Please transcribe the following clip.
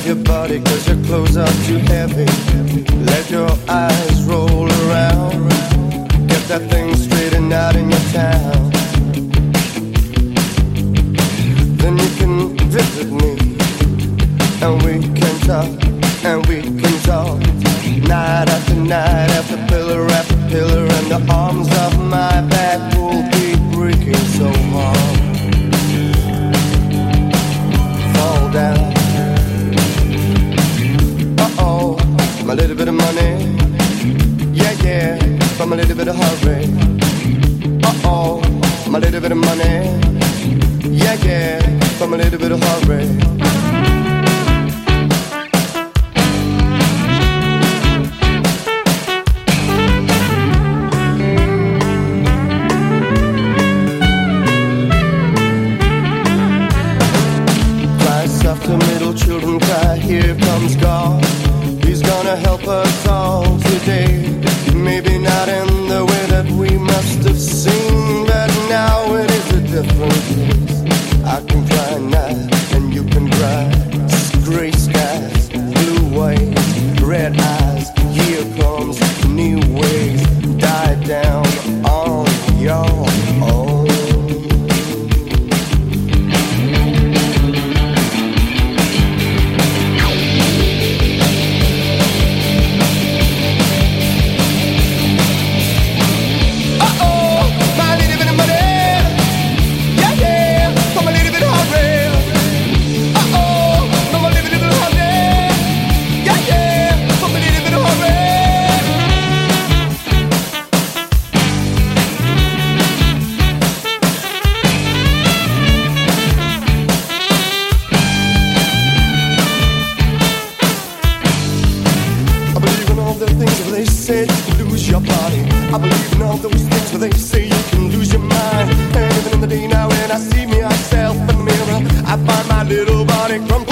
your body 'cause your clothes are too heavy. Let your eyes roll around. Get that thing straightened out in your town. Then you can visit me, and we can talk, and we can talk. Night after night, after pillar, and the arms of my back will be breaking so hard. Fall down. Uh-oh, my little bit of money. Yeah, yeah, from a little bit of hurry. Uh-oh, my little bit of money. Yeah, yeah, from a little bit of hurry. After middle children cry, here comes God. He's gonna help us all today. Maybe not in the way that we must have seen, but now it is a different case. I can cry now and you can cry. Gray skies, blue waves, red eyes. Here comes new waves. Die down on your own. They say you can lose your body. I believe in all those things where they say you can lose your mind. And even in the day now when I see myself in the mirror, I find my little body crumpled